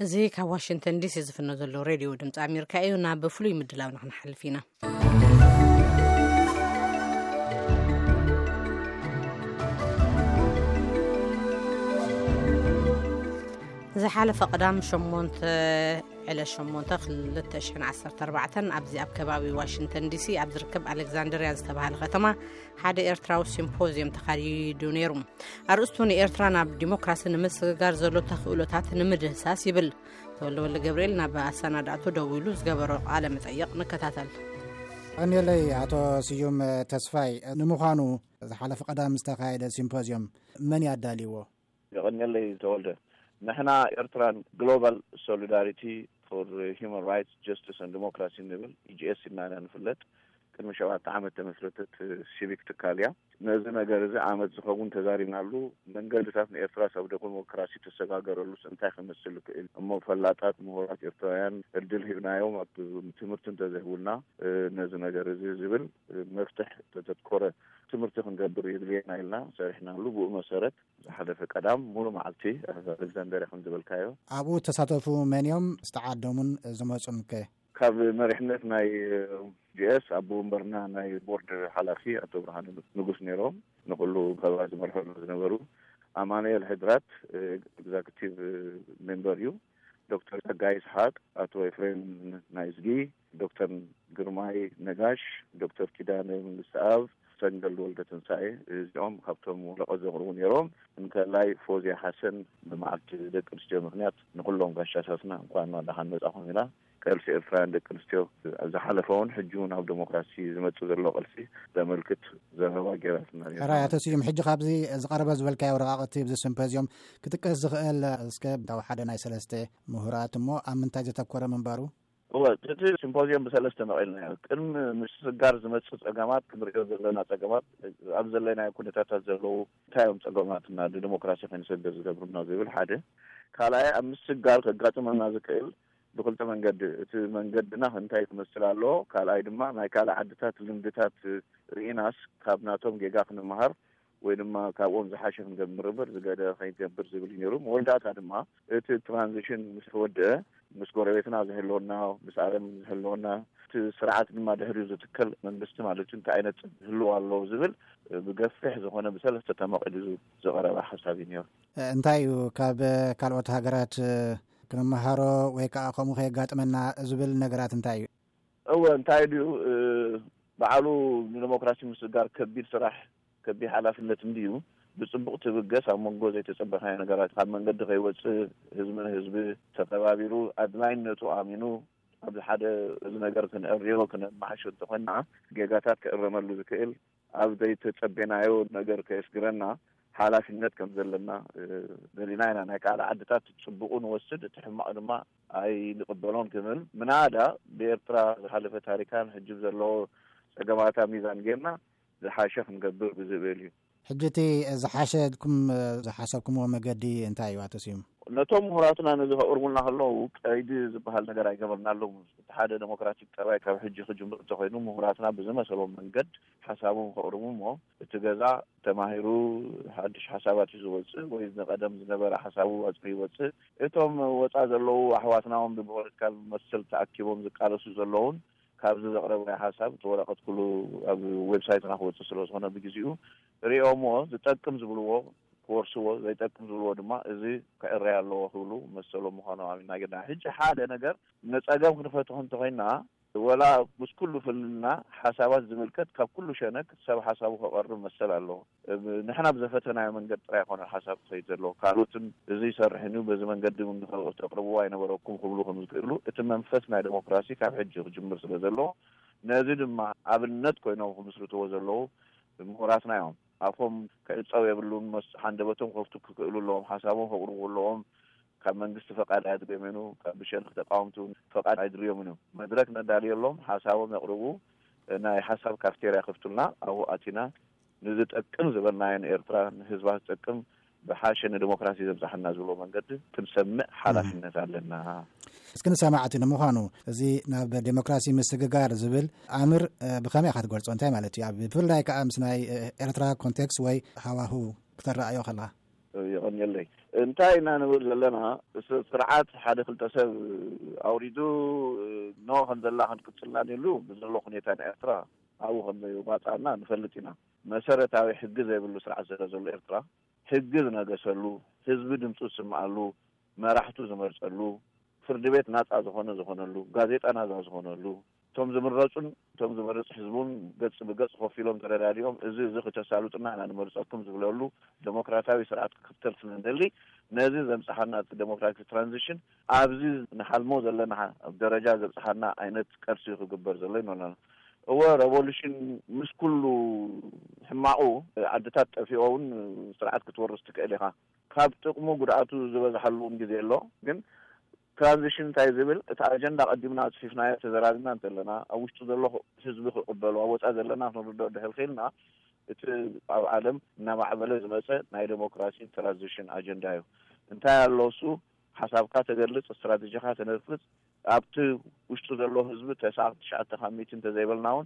زي كواشنطن دي سي زفنو زلو راديو دمت أمريكا أيونا بفلوي مدلاو نحن حلفينا زي حالة قدام شمونت على شمونت خلال تشحن 14 أبزي أبكبابي واشنطن دي سي أبز ركب ألكسندريا زتبها الختمة حدا إيرتراو سيمبوزيوم تخاريدو نيروم أرستوني إيرترانا بديمقراسي نمسغار زلو تخيلوتات نمدهساس يبل تولو اللي جبريل نبا سنداتو دويلو زغبرو على متعيق نكتاتل أنا لي عطو سيوم تسفاي نمخانو حالة قدام استقايد سيمبوزيوم من يداليو أنا لي تولد نحن إيرتران Global Solidarity for Human Rights, Justice and Democracy نبل EGS إننا نفلت كنا شوات عامة مثلت سيفيك تكاليا نزلنا جرزة عامة زخون تزارين علو من قبل تفهم إيرترا سبب ديمقراطية تسجاجر لو سنتاخ مثل أما فلاتات مهارات إيرتريان الدل هنا يوم تمرتن تزهولنا نزلنا جرزة زبل مفتح تذكره تمرتخن قبر يدلينا إلنا سرحنا له بمسارات هذا في قدام مو معلتي ألكسندر خن زبل كايو أبو تصادفوا من يوم استعدوا زموجهم كه كاب مرحلة ناي جيس أبو مبرنا ناي بورد حلاخي أتوبرهان نقص نيروم نقول له كواز مرحلة نورو أماني الحضرات إكزاكتيف ممبريو دكتور جايس حاق أتو إفرين نايزجي دكتور جرماي نجاش دكتور كيدان مستعاف سنجل ولدة تنساي اليوم خبطهم لقزغرون يروم إنك لاي فوزي حسن بمعركة دك نستيو مغنيات نقول لهم قشاساسنا نقوانا دخان نزاقهم إلا كالسي إفران دك نستيو إذا حلفون حجون أو ديمقراسي زمتو ذر لغلسي ذا ملكت ذا مواجراتنا رأي تسيوم حج خابزي زقربة زبالكاي ورغاقتي بزي سيمبوزيوم كتكس زغال اسكاب داو حدا ناي سلسته مهرات مو أمنتاج تكورة من بارو هو تدري سيمبوزيوم بسلسته نوعين يعني كلمة مش سجار زمتو أجامات كمريو زلنا أجامات أبزل لنا يكون تتزلو تايم أجاماتنا الديمقراسية في نسبة زبرنا زي بالحادة كلا أمس سجار كقاتم النازكيل دخلت من قدنا هنتاي كمسلا له كلا أيدما ما كلا عدتات لندتات ريناس كابناتهم جيجاخن المهر وينما كابون زحاشن جنب ربر زجاجة خيط جنب زبلين يروم ولدات هذا ترانزيشن مسودة مسكوريتنا زهلونا بسعرم زهلونا سرعات ما دهريو زتكل من بستمالك انت عينت هلو الله زبل بقفح زخونا بسلسة تماقل زغرة حسابين انتايو كالوت هاجرات كنمهارو ويكا أقومو خيقات منا زبل نقرات انتايو انتايو بعالو ديمقراسي مسجار كبير صراح كبير حلافة تمديو بصبغ تبقى سامون زي تصبح هاي نقرات قد من قد غيوت هزب تقبابيرو أدلاين نتو آمينو قبل حدا نقر كن أريو كن معشو تقنع جيجاتات كأرمالو ذكيل أبدأ تتبينايو نقر كيسقرنا حالة في النت كم زلنا دلينا هناك على عدتات تصبغون وسد تحمق لما أي نقبلون كمل من هذا بيرترا حالة تاريخان حجب زلو سجماعة ميزان جينا زحاشة نقبل بزبالي حجتي زحاشكم ومجدي انتاي واتسيم نتوم مهراتنا نزه أرملنا هلو أيدي زبهال نجار جبرنا لهم اتحاد ديمقراطي تراي كاب حج خجم تخينو مهراتنا بزما سلام من قد حسابهم أرممو تجزع تماهرو حدش حسابات زوجت وإذا قدم زنبر حسابه أزمي وجت إتهم وتعز اللو أحواتناهم بمهرات كان مسل تأكيبهم ذكارسو زلون كابز زقرب حساب تورقت كله ويب سايت ناخذ تسلوس هنا بيجيو ريومو زتقم زبلو كورسو زيتقم زبلو دما ازي كاريا لو هولو مسلو مخانو عملنا جدا حج حاده ነገር نصاغم كنفتهم تخينا ولا مش كله فلنا حسابات زملكت كاب كله شنك سب حسابه قرر مسل الله نحنا بزفتنا من قد طريق هنا حساب سيدلو كانوتن زي سرحنو بزمن قد من تقربوا ينبركم قبلكم تقولوا اتمنفسنا ديمقراسي كاب حج جمر سلازلو نزيد مع ابنت كوينو مسرتو وزلو مهراتنا يوم أفهم كأتصور يبلون مس حندبتهم خفتوا كقولوا لهم حسابهم فقولوا لهم كمان قست فقاد عدري منه كبشر تقاومتون فقاد عدري منه مدركنا داري لهم حسابهم يقربوا ناي حساب كافتيريا خفتلنا أو أتينا نزت أكم زبرنا يعني إيرترا حزبات أكم بحاشن الديمقراطية زمزحنا زلوا من قد تنسمع حالة في الناس لنا اسكن سماعتنا مخانو زي ناب ديمقراسي مسجار زبل عامر بخمي أخذ قرص أنت مالتي يعني بفل لايك أمسناي إيرترا كونتكست وي هوا هو كتر رأيه خلا يغنيلي انتي انا نقول لنا سرعات حدا خلطسب اوريدو نو خنزلا خنقصلنا ديلو بزلو خنيتان ارترا او خم يوقعنا نفلتينا مسارتاوي حجز يبلو سرعات زلو ارترا حجز نغسلو حزب دمصو سمعلو مراحتو زمرصلو ፍርድ ቤት ናጻ ዝኾነሉ ጋዜጣ ናጻ ዝኾነሉ ቶም ዝምረጹን ቶም ዝመረጽ ህዝቡን ገጽ በገጽ ኮፊሎም ተረዳዲኦም እዚ ከተሳሉጥና ናንመርጸኩም ዝብለሉ ዴሞክራሲያዊ ስርዓት ክፍተል ስለንደሊ ነዚ ዘምጽሐና ዴሞክራቲክ ትራንዚሽን ኣብዚ ንሓልሞ ዘለና ደረጃ ዘምጽሐና አይነት ቀርሲ ክግበር ዘሎ ይኖርና እወ ሬቮሉሽን ምስ ኩሉ ሕማቁ ዓድታት ጠፊኦውን ስርዓት ክትወርስ ትክእል ኢኻ ካብ ጥቅሙ ጉድኣቱ ዝበዝሐሉ ግዜ ኣሎ ግን ትራንዚሽን ታይዝብል እቲ አጀንዳ ቀዲምና ጽፊፍና ተዘራዝና እንተለና አውሽቱ ዘሎ ህዝብ ክቅበሉ አወጻ ዘለና ንርዶ ደህልኺልና እቲ ኣብ ዓለም እና ማዕበለ ዝመጸ ናይ ዴሞክራሲ ትራንዚሽን አጀንዳ እዩ እንታይ ያለውሱ ሐሳብካ ተገልጽ ስትራቴጂካ ተነፍጽ ኣብቲ ውሽጡ ዘሎ ህዝብ 9 ተዘይበልናውን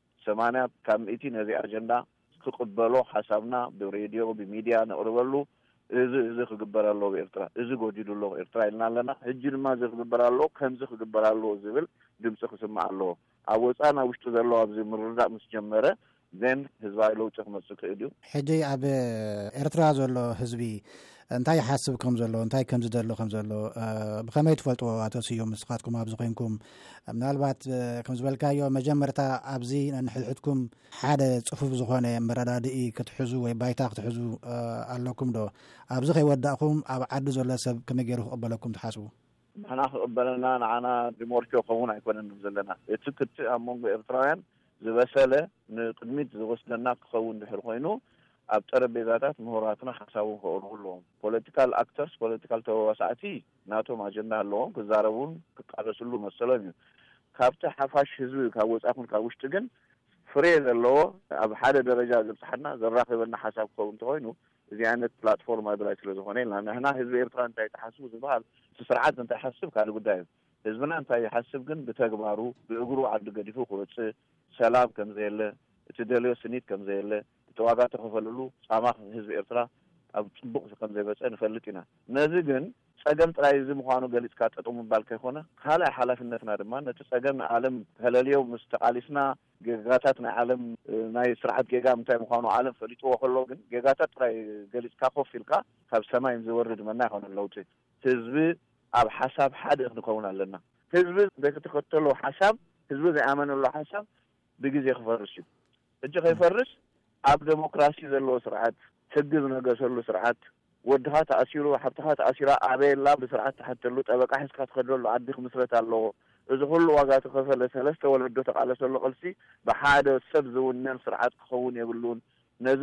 80 ካሚቲ ነዚ አጀንዳ ክቅበሉ ሐሳብና በሬዲዮ በሚዲያ ነቅርበሉ እዚ ክግበራሎ በኤርትራ እዚ ጎዲዱሎ ኤርትራ ይናለና ህጂ ድማ ዝግበራሎ ከምዚ ክግበራሎ ዝብል ድምጽ ክስማዓሎ አወጻና ውሽጡ ዘሎ ኣብዚ ምርዳእ ምስ ጀመረ ዘን ህዝባዊ ለውጥ ክመጽእ ክእሉ ሕጂ ኣብ ኤርትራ ዘሎ ህዝቢ እንታይ ይሓስብ ከም ዘሎ እንታይ ከም ዝደሎ ከም ዘሎ ብከመይ ትፈልጥዎ አቶ ስዩም ምስኻትኩም ኣብዚ ኮይንኩም ምናልባት ከም ዝበልካዮ መጀመርታ ኣብዚ ንሕድሕድኩም ሓደ ጽፉፍ ዝኾነ መረዳድኢ ክትሕዙ ወይ ባይታ ክትሕዙ ኣለኩም ዶ ኣብዚ ከይወዳእኩም ኣብ ዓዲ ዘሎ ሰብ ከመይ ገይሩ ክቅበለኩም ትሓስቡ ንሕና ክቅበለና ንዓና ዲሞርኪዮ ከውን ኣይኮነንም ዘለና እቲ ክቲ ኣብ መንጎ ኤርትራውያን ዝበሰለ ንቅድሚት ዝወስደና ክኸውን ድሕር ኮይኑ ኣብ ጠረጴዛታት ምሁራትና ሓሳቡን ከቕርቡሎም ፖለቲካል አክተርስ ፖለቲካል ተዋሳእቲ ናቶም አጀንዳ ኣለዎም ክዛረቡን ክቃለስሉ መሰሎም እዩ ካብቲ ሓፋሽ ህዝቢ ካብ ወጻኹን ካብ ውሽጢ ግን ፍሬ ዘለዎ ኣብ ሓደ ደረጃ ዝብጽሐና ዘራኽበና ሓሳብ ከውን ተኮይኑ እዚ ዓይነት ፕላትፎርም ኣድላይ ስለ ዝኾነ ንሕና ህዝቢ ኤርትራ እንታይ ተሓስቡ ዝበሃል ስርዓት እንታይ ሓስብ ካል ጉዳይ ህዝብና እንታይ ይሓስብ ግን ብተግባሩ ብእግሩ ዓዲ ገዲፉ ክወጽእ ሰላም ከም ዘየለ እቲ ደልዮ ስኒት ከም ዘየለ ተዋጋ ተኸፈለሉ ጻማ ህዝብ ኤርትራ ኣብ ጽቡቕ ከም ዘይበጸ ንፈልጥ ኢና ነዚ ግን ጸገም ጥራይ እዚ ምዃኑ ገሊጽካ ጠጠሙ ባልከ ይኾነ ካልእ ሓላፍነትና ድማ ነቲ ጸገም ዓለም ተለልዮ ምስ ተቃሊስና ጌጋታት ናይ ዓለም ናይ ስርዓት ጌጋ እንታይ ምዃኑ ዓለም ፈሊጥዎ ከሎ ግን ጌጋታት ጥራይ ገሊጽካ ኮፍ ኢልካ ካብ ሰማይ ዝወርድ መና ይኾነ ለውጢ ህዝቢ ኣብ ሓሳብ ሓደ ክንከውን ኣለና ህዝቢ ዘይተኸተሎ ሓሳብ ህዝቢ ዘይኣመነሉ ሓሳብ ብግዜ ክፈርስ እዩ እጅ ከይፈርስ ኣብ ዴሞክራሲ ዘሎ ስርዓት ሕጊ ዝነገሰሉ ስርዓት ወድኻ ተኣሲሩ ሓብትኻ ተኣሲራ ኣበየላ ብስርዓት ተሓተሉ ጠበቃ ሒዝካ ትኸደሉ ዓዲ ክምስረት ኣለዎ እዚ ኩሉ ዋጋ ተኸፈለ ሰለስተ ወለዶ ተቃለሰሉ ቕልሲ ብሓደ ሰብ ዝውነን ስርዓት ክኸውን የብሉን ነዚ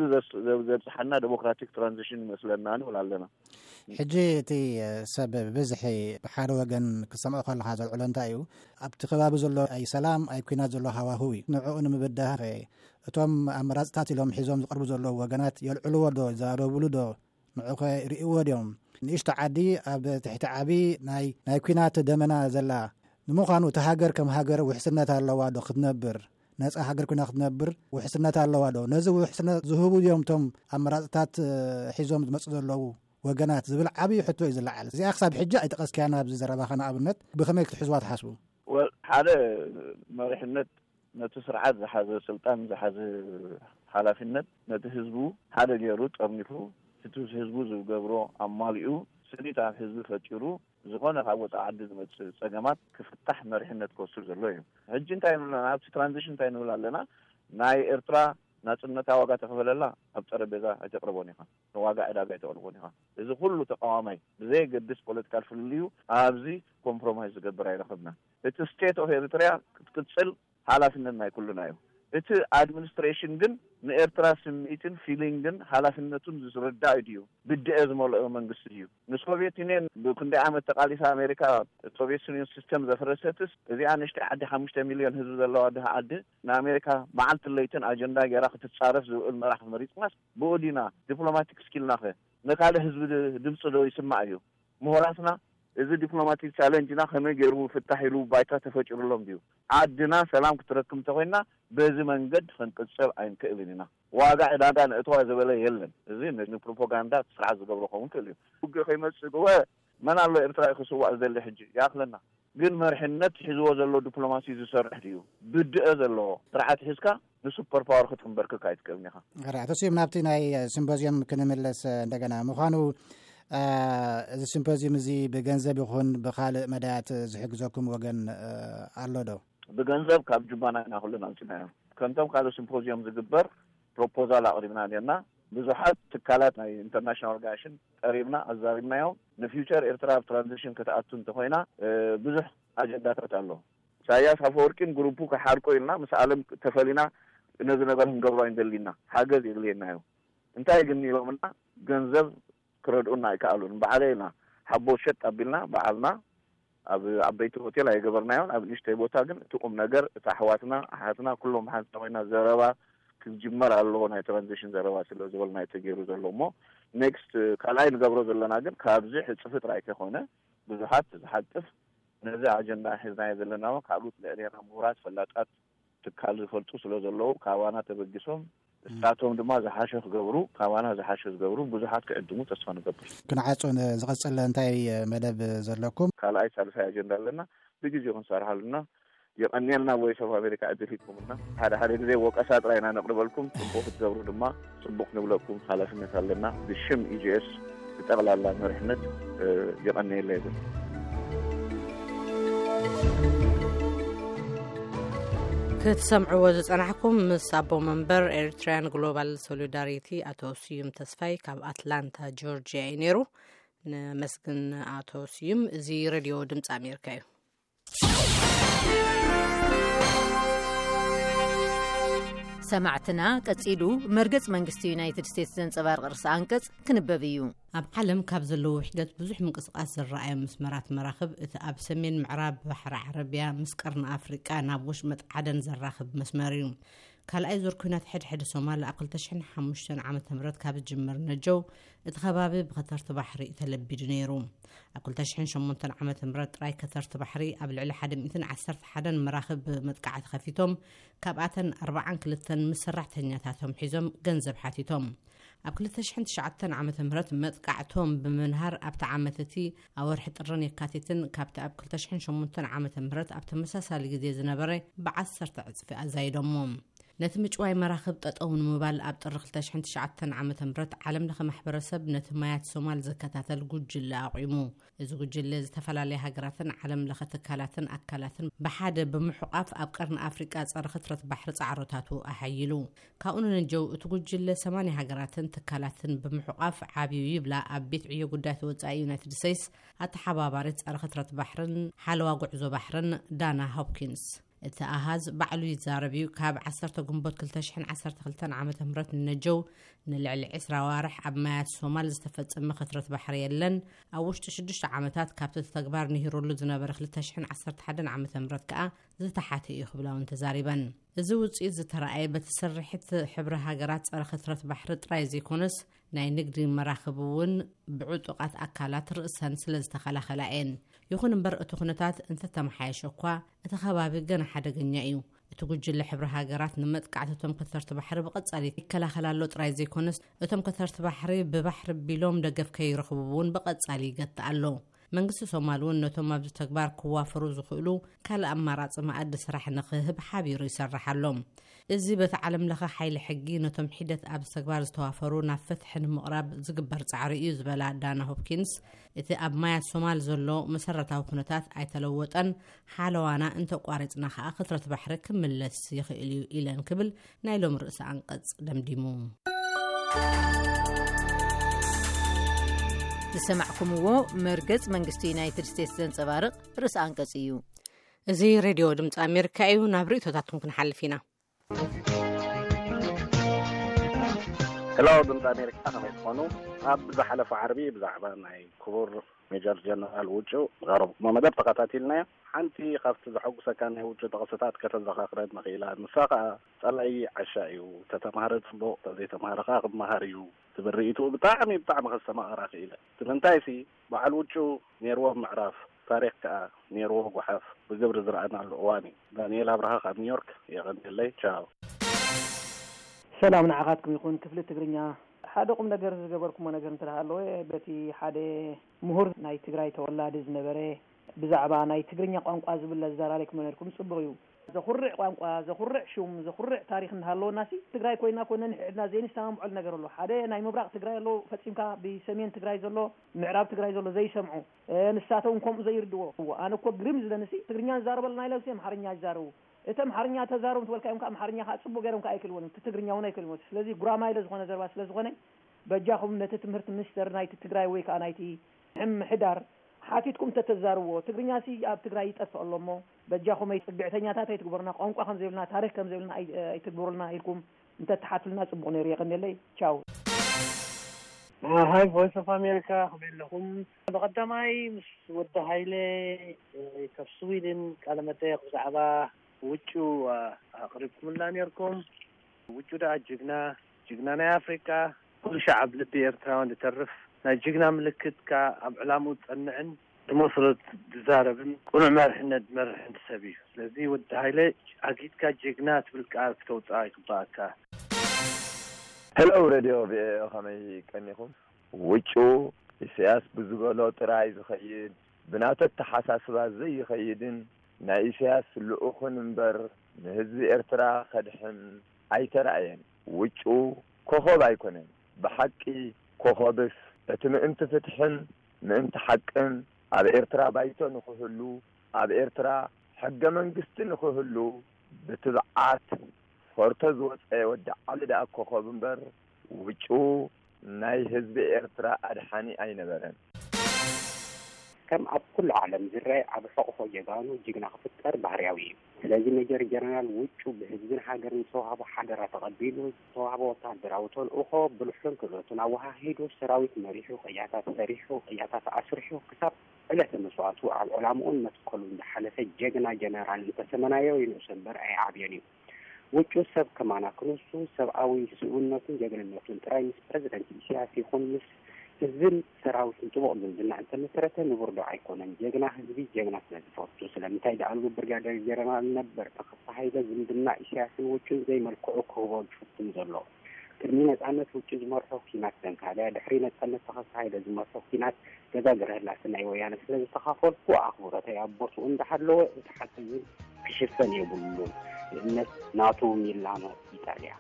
ዘብጽሐና ዴሞክራቲክ ትራንዚሽን ይመስለና ንብል ኣለና ሕጂ እቲ ሰብ ብዝሒ ብሓደ ወገን ክሰምዖ ከለካ ዘልዕሎ እንታይ እዩ ኣብቲ ከባቢ ዘሎ ኣይ ሰላም ኣይ ኩናት ዘሎ ሃዋህው እዩ ንዕኡ ንምብዳህ እቶም ኣመራፅታት ኢሎም ሒዞም ዝቐርቡ ዘለዉ ወገናት የልዕልዎ ዶ ይዛረብሉ ዶ ንዑ ርእይዎ ድዮም ንእሽቶ ዓዲ ኣብ ትሕቲ ዓቢ ናይ ኩናት ደመና ዘላ ንምዃኑ እቲ ሃገር ከም ሃገር ውሕስነት ኣለዋ ዶ ክትነብር ነፃ ሃገር ኩና ክትነብር ውሕስነት ኣለዋ ዶ ነዚ ውሕስነት ዝህቡ ድዮም ቶም ኣመራፅታት ሒዞም ዝመፁ ዘለዉ ወገናት ዝብል ዓብዪ ሕቶ እዩ ዝለዓል እዚኣ ክሳብ ሕጂ ኣይጠቐስክያና ኣብዚ ዘረባኸና ኣብነት ብኸመይ ክትሕዝዋ ትሓስቡ ሓደ መሪሕነት ነቲ ስርዓት ዝሓዘ ስልጣን ዝሓዘ ሓላፊነት ነቲ ህዝቡ ሓደ ገይሩ ጠርኒፉ እቲ ህዝቡ ዝገብሮ ኣማሊኡ ስኒት ኣብ ህዝቢ ፈጢሩ ዝኾነ ካብ ወፃኢ ዓዲ ዝመጽእ ጸገማት ክፍታሕ መሪሕነት ክወስድ ዘሎ እዩ ሕጂ እንታይ ንብለና ኣብቲ ትራንዚሽን እንታይ ንብል ኣለና ናይ ኤርትራ ናጽነታ ዋጋ ተኸፈለላ ኣብ ጠረጴዛ ኣይተቕርቦን ኢኻ ዋጋ ዕዳጋ ኣይተቕርቦን ኢኻ እዚ ኩሉ ተቃዋማይ ብዘይገድስ ፖለቲካል ፍልልዩ ኣብዚ ኮምፕሮማይዝ ዝገብር ኣይረኸብና እቲ ስቴት ኦፍ ኤርትራ ክትቅጽል ሓላፍነት ናይ ኩሉና እዩ እቲ አድሚኒስትሬሽን ግን ንኤርትራ ስምዒትን ፊሊንግን ሓላፍነቱን ዝርዳእ እዩ ብድአ ዝመልኦ መንግስቲ እዩ ንሶቪየት ዩኒየን ብክንደይ ዓመት ተቃሊሳ ኣሜሪካ ሶቪየት ዩኒየን ሲስተም ዘፈረሰትስ እዚኣ ንእሽተይ ዓዲ 5 ሚልዮን ህዝቢ ዘለዋ ድሃ ዓዲ ንኣሜሪካ መዓልቲ ለይትን አጀንዳ ገይራ ክትጻረፍ ዝውዕል መራሒ መሪፅናስ ብኦዲና ዲፕሎማቲክ ስኪልና ኸ ንካልእ ህዝቢ ድምፂ ዶ ይስማዕ እዩ ምሁራትና እዚ ዲፕሎማቲክ ቻሌንጅና ከመይ ገይሩ ፍታሕ ኢሉ ባይታ ተፈጭሩሎም ድዩ ዓድና ሰላም ክትረክብ ተኮይና በዚ መንገድ ክንቅጽል ኣይንክእልን ኢና واقع عدادا اتوا زبله يلن زين البروباغندا سرعه زغبركم كلهم وقي خيمصقوا من الله ارترا يخسوا ازل حجي ياخلنا ግን መርሕነት ሒዝዎ ዘሎ ዲፕሎማሲ ዝሰርሕ እዩ ብድእ ዘሎ ስርዓት ሒዝካ ንሱፐር ፓወር ክትንበርክክ አይትቀብኒኻ ገራዕተሲ ምናብቲ ናይ ሲምፖዚየም ክንምለስ እንደገና ምዃኑ እዚ ሲምፖዚየም እዚ ብገንዘብ ይኹን ብኻልእ መዳያት ዝሕግዘኩም ወገን ኣሎ ዶ ብገንዘብ ካብ ጅባና ኢና ኩልና አንጽናዮ ከምቶም ካልእ ሲምፖዚየም ዝግበር ፕሮፖዛል አቅሪብና ነና ብዙሓት ትካላት ናይ ኢንተርናሽናል ኦርጋናይዜሽን ቀሪብና አዛሪብናዮ ንፊውቸር ኤርትራ ትራንዚሽን ከተአቱ እንተኾይና ብዙሕ አጀንዳታት ኣሎ ኢሳያስ አፈወርቂን ግሩፑ ከሓርቆ ኢልና ምስ ዓለም ተፈሊና ነዚ ነገር ክንገብሮ እንደሊና ሓገዝ ይግልየናዮ እንታይ ግን ይሎምና ገንዘብ ክረድኡና አይከኣሉን ባዕለይና ሓቦ ሸጥ አቢልና ባዕልና ኣብ ዓበይቲ ሆቴል አይገበርናዮ ኣብ ንሽተይ ቦታ ግን ትቁም ነገር ታሕዋትና ሓትና ኩሎም ሓንሳ ኮይና ዘረባ ክጅመር ኣለዎ ናይ ትራንዚሽን ዘረባ ስለ ዝበልና የተገይሩ ዘሎ ሞ ኔክስት ካልኣይ ንገብሮ ዘለና ግን ካብዚ ሕፅፍ ጥራይ ከኾነ ብዙሓት ዝሓቅፍ ነዚ አጀንዳ ሒዝናዮ ዘለና ካልኦት ልዕልና ምሁራት ፈላጣት ትካል ዝፈልጡ ስለ ዘለዉ ካባና ተበጊሶም ስታቶም ድማ ዝሓሸ ክገብሩ ካባና ዝሓሸ ዝገብሩ ብዙሓት ክዕድሙ ተስፋ ንገብር ክንዓፁን ዝቐፅል እንታይ መደብ ዘለኩም ካልኣይ ሳልሳይ አጀንዳ ኣለና ብግዜኡ ክንሰርሓሉና የቀኒልና ቮይስ ኦፍ አሜሪካ እድሪኩምና ሓደ ጊዜ ወቀሳ ጥራይና ነቅርበልኩም ጽቡቅ ክትገብሩ ድማ ጽቡቅ ንብለኩም ሓላፍነት ኣለና ብሽም ኢጂኤስ ብጠቅላላ መሪሕነት የቀኒየለ ይብል ክትሰምዕዎ ዝጸናሕኩም ምስ አቦ መንበር ኤሪትሪያን ግሎባል ሶሊዳሪቲ አቶ ስዩም ተስፋይ ካብ አትላንታ ጆርጂያ ነይሩ ንመስግን አቶ ስዩም እዚ ሬድዮ ድምፂ አሜሪካ እዩ ሰማዕትና ቀጺሉ መርገጽ መንግስቲ ዩናይትድ ስቴትስ ዘንጸባርቕ ርእሰ አንቀጽ ክንበብ እዩ ኣብ ዓለም ካብ ዘለዉ ውሕደት ብዙሕ ምንቅስቃስ ዝረኣየ መስመራት መራኽብ እቲ ኣብ ሰሜን ምዕራብ ባሕሪ ዓረብያ ምስ ቀርኒ ኣፍሪቃ ናብ ወሽመጥ ዓደን ዘራኽብ መስመር እዩ ካልኣይ ዙር ኩናት ሕድሕድ ሶማል ኣብ 2005 ዓመተ ምህረት ካብ ዝጅመር ነጀው እቲ ከባቢ ብኸተርቲ ባሕሪ ተለቢዱ ነይሩ ኣብ 2008 ዓመተ ምህረት ጥራይ ከተርቲ ባሕሪ ኣብ ልዕሊ 111 መራኽብ መጥቃዕቲ ከፊቶም ካብኣተን 42 ምስ ሰራሕተኛታቶም ሒዞም ገንዘብ ሓቲቶም ኣብ 2009 ዓመተ ምህረት መጥቃዕቶም ብምንሃር ኣብቲ ዓመተቲ ኣወርሒ ጥርን የካቲትን ካብቲ ኣብ 2008 ዓመተ ምህረት ኣብ ተመሳሳሊ ግዜ ዝነበረ ብ10 ዕፅፊ ኣዛይዶሞም ነቲ ምጭዋይ መራኽብ ጠጠው ንምባል ኣብ ጥሪ 2009 ዓመተ ምህረት ዓለም ለኸ ማሕበረሰብ ነቲ ማያት ሶማል ዘከታተል ጉጅለ ኣቂሙ እዚ ጉጅለ ዝተፈላለዩ ሃገራትን ዓለም ለኸ ትካላትን ኣካላትን ብሓደ ብምሕቋፍ ኣብ ቀርኒ ኣፍሪቃ ፀረ ክትረት ባሕሪ ፃዕሮታቱ ኣሓይሉ ካብኡ ንጀው እቲ ጉጅለ 80 ሃገራትን ትካላትን ብምሕቋፍ ዓብዩ ይብላ ኣብ ቤት ዕዮ ጉዳይ ተወጻኢ ዩናይትድ ስቴትስ ኣተሓባባሪት ፀረ ክትረት ባሕርን ሓለዋ ጉዕዞ ባሕርን ዳና ሆፕኪንስ እቲ ኣሃዝ ባዕሉ ይዛረብ እዩ ካብ 10 ግንቦት 2012 ዓመተ ምህረት ንነጀው ንልዕሊ 20 ዋርሕ ኣብ ማያት ሶማል ዝተፈጸመ ክትረት ባሕሪ የለን ኣብ ውሽጢ 6 ዓመታት ካብቲ ተግባር ንሂሩሉ ዝነበረ 2011 ዓመተ ምህረት ከዓ ዝተሓተ እዩ ክብላውን ተዛሪበን እዚ ውጽኢት ዝተረኣየ በቲ ስርሒት ሕብረ ሃገራት ፀረ ክትረት ባሕሪ ጥራይ ዘይኮነስ ናይ ንግዲ መራኽብ እውን ብዕጡቃት ኣካላት ርእሰን ስለ ዝተኸላኸላየን ይኹን እምበር እቲ ኩነታት እንተተመሓየሸ እኳ እቲ ከባቢ ገና ሓደገኛ እዩ እቲ ጉጅለ ሕብረ ሃገራት ንመጥቃዕትቶም ከተርቲ ባሕሪ ብቐጻሊ ይከላኸላሎ ጥራይ ዘይኮነስ እቶም ከተርቲ ባሕሪ ብባሕሪ ቢሎም ደገፍ ከይረኽቡ እውን ብቐጻሊ ይገትእ ኣሎ መንግስቲ ሶማል እውን ነቶም ኣብዚ ተግባር ክዋፈሩ ዝኽእሉ ካልእ ኣማራፂ ማኣዲ ስራሕ ንኽህብ ሓቢሩ ይሰርሕ ኣሎ እዚ በቲ ዓለም ለኸ ሓይሊ ሕጊ ነቶም ሒደት ኣብ ተግባር ዝተዋፈሩ ናብ ፍትሒ ንምቕራብ ዝግበር ጻዕሪ እዩ ዝበላ ዳና ሆፕኪንስ እቲ ኣብ ማያት ሶማል ዘሎ መሰረታዊ ኩነታት ኣይተለወጠን ሓለዋና እንተቋሪፅና ከዓ ክትረት ባሕሪ ክምለስ ይኽእል እዩ ኢለን ክብል ናይ ሎም ርእሰ አንቀጽ ደምዲሙ ዝሰማዕኩምዎ መርገጽ መንግስቲ ዩናይትድ ስቴትስ ዘንጸባርቕ ርእሰ አንቀጽ እዩ እዚ ሬድዮ ድምፂ አሜሪካ እዩ ናብ ርእቶታትኩም ክንሓልፍ ኢና ሄሎ ድምፂ አሜሪካ ከመይ ትኾኑ ኣብ ዝሓለፈ ዓርቢ ብዛዕባ ናይ ክቡር ሜጀር ጀነራል ውጭ ቀረብኩሞ መደብ ተኸታቲልናዮ ሓንቲ ካብቲ ዘሐጉሰካ ናይ ውጭ ጠቕስታት ከተዘኻኽረን ንኽኢላ ንሳ ከዓ ጸላኢ ዓሻ እዩ ተተማሃረ ጽቡቕ ተዘይተማሃረ ከዓ ክመሃር እዩ ትብርኢቱ ብጣዕሚ ከሰማቕራ ክኢለ ስለምንታይ ሲ በዓል ውጭ ነይርዎ ምዕራፍ ታሪክ ከዓ ነይርዎ ጓሓፍ ብግብሪ ዝረአናሉ እዋን እዩ ዳንኤል ኣብርሃ ካብ ኒውዮርክ የቐኒለይ ቻው سلام نعقاتكم يكون كفل تقرنيا حدا قم نجر زجبركم ونجر نتلهالو بتي حدا مهور ناي تقرأي تولاد زنبرة بزعبا ناي تقرنيا قام قازب الله زارالك منكم صبغيو زخرع قام زخرع شوم زخرع تاريخ نهالو ناسي تقرأي كوينا كنا نحنا زين استام على نجر الله حدا ناي مبرق تقرأي له فتشمكا بسمين تقرأي زلو معراب تقرأي زلو زي سمعوا نساتهم كم زي يردوا أنا كوب جريمز لنسي تقرنيا زارب الله نايلو سيم حرنيا زارو እተም ሐርኛ ተዛሩም ተወልካይም ካም ሐርኛ ሐጽቦ ገረም ካይክልወን ትግርኛ ሆነ አይክልወን ስለዚህ ጉራማይለ ዝሆነ ዘርባ ስለዝሆነ በጃኹም ነተ ትምህርት ሚኒስተር ናይቲ ትግራይ ወይ ካናይቲ ሕዳር ሓቲትኩም ተተዛርዎ ትግርኛሲ ኣብ ትግራይ ይጠፍአሎሞ በጃኹም ይጽግዕተኛታት አይትግበርና ቋንቋ ከም ዘይብልና ታሪክ ከም ዘይብልና አይትግበሩልና ኢልኩም እንተ ተሓትልና ጽቡቕ ነይሩ ይቀነለይ ቻው هاي فويس اوف امريكا خبيلكم بقدماي ود هايله كسويدن كلمته زعبا وچو اقربكم لنا نيركم وچو دا جغنا نا افريكا كل شعب لبيرتراون يترف نا جغنا ملكت كا علامو تصنعن دمصرت تزاربن كل مرحنا مرحن سبي لذي ود هايله اكيد كا جغنات بالكار توصاي كباكا هلو راديو خمي كنيكم وچو سياس بزغلو تراي زخيد بنات التحساسبا زي خيدن نا سياس لؤخن منبر نهز ارترا خدحن اي تراين وچو كوخوب ايكونن بحقي كوخوبس اتم انت فتحن انت حقن اب ارترا بايتو نخهلو اب ارترا حق منغست نخهلو بتبعات فرتز ودا على دا كوخوب منبر وچو ناي حزب ارترا ادحاني اي نبرن كم اب كل عالم زراي اب حقوق يغانو جيغنا خفتر بحرياوي ስለዚህ ሜጀር ጀነራል ውጭ በህዝብን ሀገር ሰዋባ ሀገራ ተቀበሉ ሰዋባ ወታደራውቶን እኮ ብልሽን ክሎቱን አዋሃ ሄዶ ሰራዊት መሪሑ ቀያታት አስርሑ ክሳብ ዕለት መስዋዕቱ ኣብ ዕላማውን መስቀሉ እንደሐለፈ ጀግና ጀነራል ተሰመናየው ይንሰበር አይ አብየኒ ውጭ ሰብ ከማና ክሉሱ ሰብአዊ ስኡነቱን ጀግንነቱን ጥራይ ፕሬዝዳንት ኢሳያስ ይኹን ምስ ህዝብን ሰራዊትን ጥቡቅ ዝምድና እንተ መሰረተ ንብርዶ አይኮነን ጀግና ህዝቢ ጀግና ስለዝፈቱ ስለምታይ ዳአሉ ብርጋዴር ጀነራል ነበር ተኸፋ ኃይለ ዝምድና ኢሳያስን ውጭን ዘይ መልክዑ ክህቦን ፍቱም ዘሎ ቅድሚ ነፃነት ውጭ ዝመርሖ ኪናት ዘንካለ ድሕሪ ነፃነት ተኸፋ ኃይለ ዝመርሖ ኪናት ገዛ ገረህላስ ናይ ወያነ ስለዝተኻፈልኩ ኣኽብሮተይ ኣቦቱ እንዳሓለወ ተሓሰብ ክሽፈን የብሉን እነት ናቱ ሚላኖ ኢጣልያ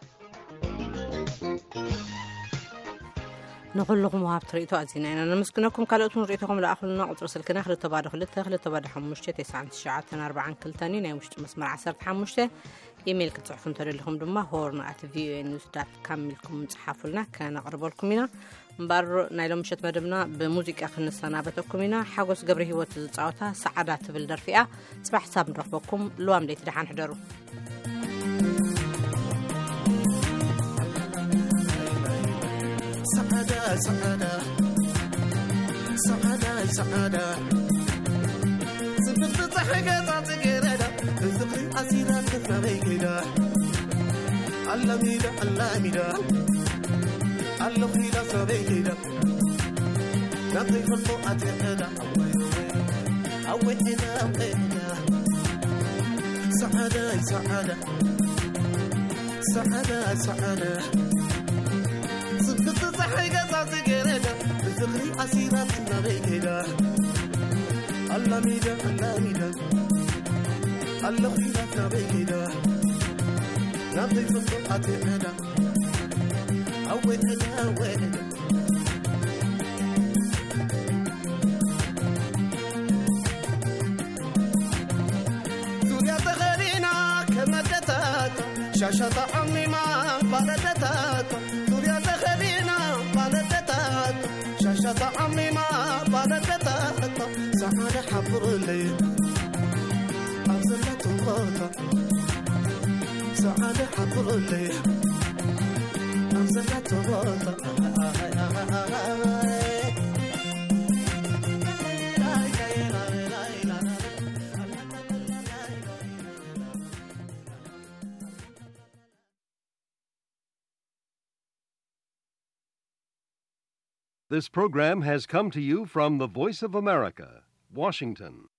نقولكم وهاب تريتو أزينا أنا نمسكنكم كالوتون ريتكم لأخلنا عطر سلكنا خلي تبادل خلي حمشتة 9 كل تاني نيمش مسمار 10 حمشتة إيميل كتصحفون تري لكم دما horn@voanews.com لكم تصحفوا كان أقرب لكم هنا بار نايلو مشت مدبنا بموسيقى آخر السنة بتوكم هنا حقوس قبره هو تزعوتها سعادات بالدرفئة صباح حساب نرفقكم لو عم ليت دحان حضروا سعادة سبت حاجات عتقردا الذكر أسيرات فبيكدا علميدا اللخيلا فبيكدا نطيف الفوقات يدا أوئنا سعادة سبت حاجات عتقردا الذكر أسيرات فبيكدا اللميدا اللخيلا فبيكدا نطيف الفوقات يدا أوئنا شاشة عمي ما بلدتات دنيا تخلينا بلدتات شاشة عمي ما بلدتات سعادة حبر لي أرسلت الغوطة سعادة حبر لي أرسلت الغوطة This program has come to you from the Voice of America, Washington.